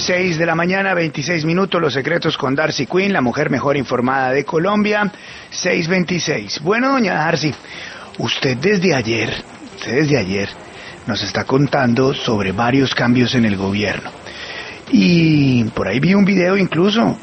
6 de la mañana, 26 minutos, Los Secretos con Darcy Quinn, la mujer mejor informada de Colombia, 6:26. Bueno, doña Darcy, usted desde ayer nos está contando sobre varios cambios en el gobierno. Y por ahí vi un video incluso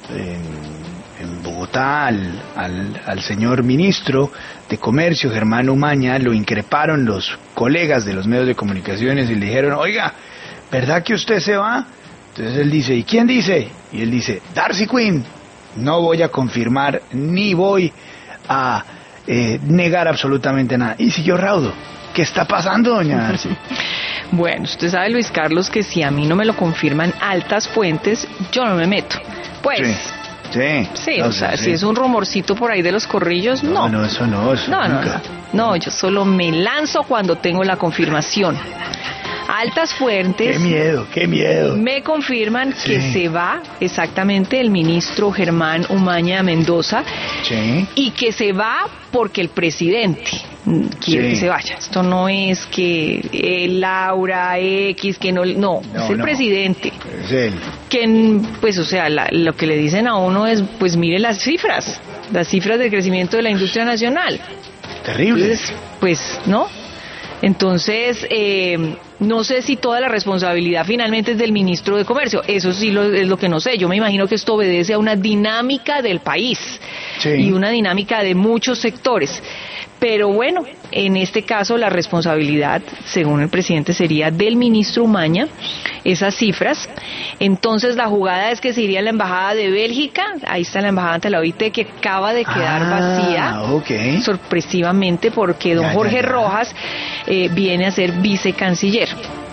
en Bogotá al señor ministro de Comercio, Germán Umaña, lo increparon los colegas de los medios de comunicaciones y le dijeron, oiga, ¿verdad que usted se va? Entonces él dice, ¿y quién dice? Y él dice, Darcy Quinn. No voy a confirmar ni voy a negar absolutamente nada. Y siguió raudo. ¿Qué está pasando, doña Darcy? Bueno, usted sabe, Luis Carlos, que si a mí no me lo confirman altas fuentes, yo no me meto. Pues... Sí, no, o sea, si es un rumorcito por ahí de los corrillos, no. No, eso nunca. No, yo solo me lanzo cuando tengo la confirmación. Altas fuentes... ¡Qué miedo! Me confirman que se va exactamente el ministro Germán Umaña Mendoza y que se va porque el presidente quiere que se vaya. Esto no es que Laura X, que no, es el presidente. Es él. Que, pues, o sea, lo que le dicen a uno es, pues mire las cifras del crecimiento de la industria nacional. Terrible. Entonces, pues, ¿no? Entonces, no sé si toda la responsabilidad finalmente es del ministro de Comercio. Eso sí es lo que no sé. Yo me imagino que esto obedece a una dinámica del país y una dinámica de muchos sectores. Pero bueno, en este caso la responsabilidad, según el presidente, sería del ministro Umaña, esas cifras. Entonces la jugada es que se iría a la embajada de Bélgica, ahí está la embajada ante la OIT que acaba de quedar vacía, sorpresivamente, porque don Jorge Rojas viene a ser vicecanciller.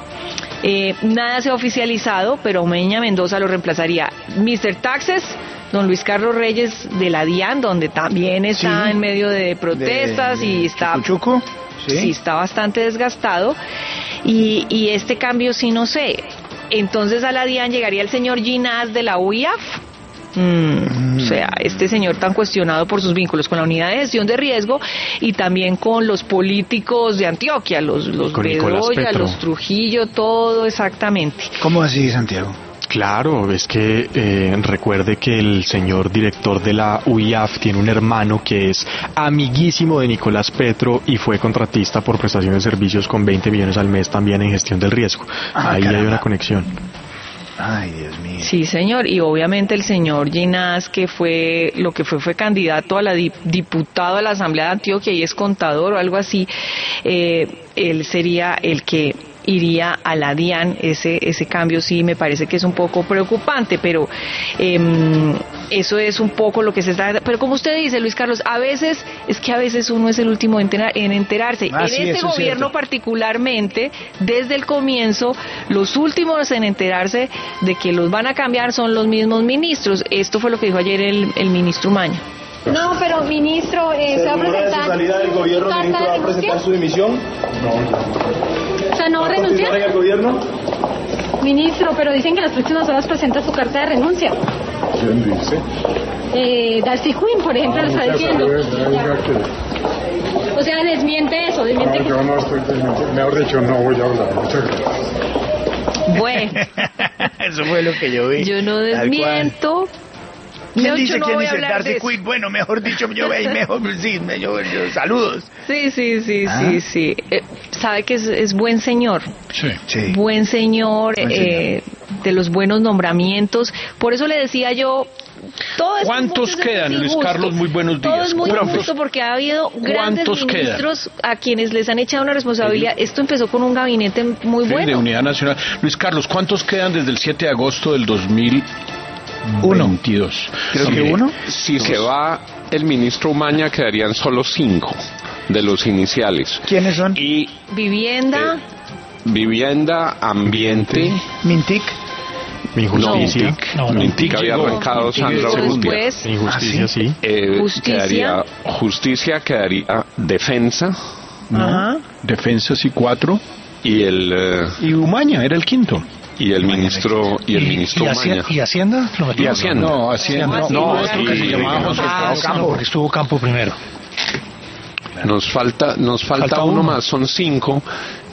Nada se ha oficializado, pero Umaña Mendoza lo reemplazaría Mr. Taxes, don Luis Carlos Reyes de la DIAN, donde también está en medio de protestas y está... ¿Chucuchuco? Sí, está bastante desgastado. Y este cambio sí no sé. Entonces a la DIAN llegaría el señor Ginás de la UIAF. O sea, este señor tan cuestionado por sus vínculos con la unidad de gestión de riesgo y también con los políticos de Antioquia, los Bedoya, los Trujillo, todo exactamente. ¿Cómo así, Santiago? Claro, es que recuerde que el señor director de la UIAF tiene un hermano que es amiguísimo de Nicolás Petro y fue contratista por prestación de servicios con 20 millones al mes también en gestión del riesgo. Ahí caramba. Hay una conexión. Ay, Dios mío. Sí, señor, y obviamente el señor Ginás, que fue candidato a la diputado a la Asamblea de Antioquia y es contador o algo así, él sería el que iría a la DIAN. Ese cambio sí me parece que es un poco preocupante, pero eso es un poco lo que se está... Pero como usted dice, Luis Carlos, a veces uno es el último en enterarse. En este gobierno particularmente, desde el comienzo, los últimos en enterarse de que los van a cambiar son los mismos ministros. Esto fue lo que dijo ayer el ministro Umaña. No, pero ministro, se va a presentar... ¿De su salida del gobierno, ministro, va a presentar su dimisión? O sea, ¿no va a renunciar? ¿En el gobierno? Ministro, pero dicen que en las próximas horas presenta su carta de renuncia. ¿Quién dice? Darcy Quinn, por ejemplo, lo está diciendo. O sea, desmiente eso, desmiente que... Yo no estoy desmintiendo, mejor dicho, no voy a hablar. Muchas gracias. Bueno. Eso fue lo que yo vi. Yo no desmiento... ¿Quién dice Darcy Quinn? Bueno, mejor dicho, saludos. Sí. Sabe que es buen señor. Sí. Buen señor, de los buenos nombramientos. Por eso le decía yo... ¿Cuántos quedan, Luis Carlos? Muy buenos días. Todo es muy injusto porque ha habido grandes ministros a quienes les han echado una responsabilidad. Esto empezó con un gabinete muy bueno. De Unidad Nacional. Luis Carlos, ¿cuántos quedan desde el 7 de agosto del 2022? Creo que uno. Si se va el ministro Umaña, quedarían solo 5 de los iniciales. ¿Quiénes son? Y Vivienda, Ambiente, Mintic. Injusticia. Mintic había arrancado Sandra Urrutia. Injusticia, sí. Quedaría Justicia, quedaría Defensa. Defensa, sí, 4. Y Umaña era el quinto. Y el ministro Umaña. ¿Y Hacienda? Y Hacienda. No, Hacienda. No, otro que se llamaba José Campo, porque estuvo Campo primero. Nos falta uno más, son 5.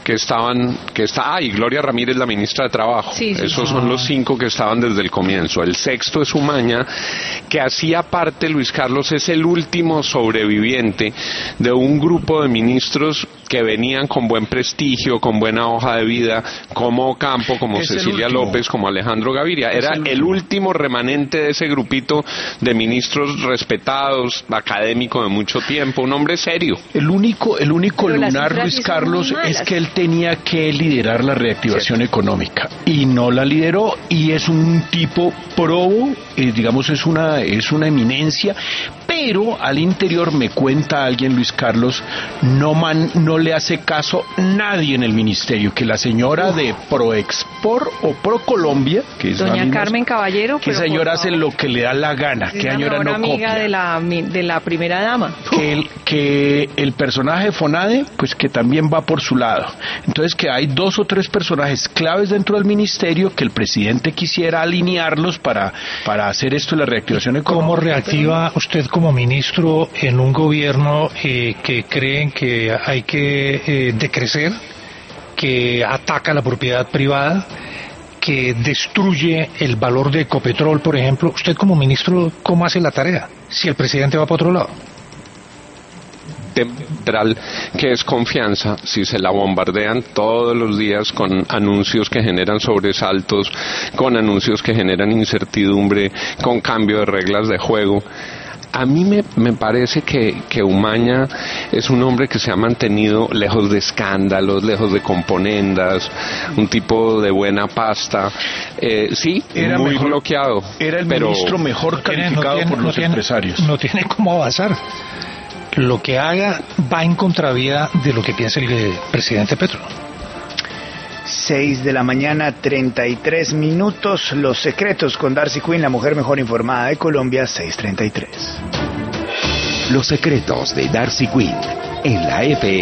y Gloria Ramírez, la ministra de Trabajo. Sí. Esos son los 5 que estaban desde el comienzo. El sexto es Umaña, que hacía parte, Luis Carlos, es el último sobreviviente de un grupo de ministros que venían con buen prestigio, con buena hoja de vida, como Ocampo, como Cecilia López, como Alejandro Gaviria. Era el último remanente de ese grupito de ministros respetados, académico de mucho tiempo, un hombre serio. El único lunar, Luis Carlos, es que él tenía que liderar la reactivación económica y no la lideró, y es un tipo probo, digamos, es una eminencia, pero al interior, me cuenta alguien, Luis Carlos, no le hace caso nadie en el ministerio, que la señora de Proexpor o Procolombia, que es doña Carmen Caballero, que señora hace lo que le da la gana, que señora no amiga copia. de la primera dama. Que el personaje Fonade, pues que también va por su lado. Entonces, que hay 2 o 3 personajes claves dentro del ministerio que el presidente quisiera alinearlos para hacer esto de la reactivación económica. ¿Cómo reactiva usted como ministro en un gobierno que creen que hay que decrecer, que ataca la propiedad privada, que destruye el valor de Ecopetrol, por ejemplo? Usted como ministro, ¿cómo hace la tarea si el presidente va para otro lado? Central, que es confianza, si se la bombardean todos los días con anuncios que generan sobresaltos, con anuncios que generan incertidumbre, con cambio de reglas de juego. A mí me parece que Umaña es un hombre que se ha mantenido lejos de escándalos, lejos de componendas, un tipo de buena pasta. Sí, era muy bloqueado. Era el ministro mejor calificado por los empresarios. No tiene cómo avanzar. Lo que haga va en contravía de lo que piensa el presidente Petro. 6 de la mañana, 33 minutos. Los secretos con Darcy Quinn, la mujer mejor informada de Colombia, 6:33. Los secretos de Darcy Quinn en la FM.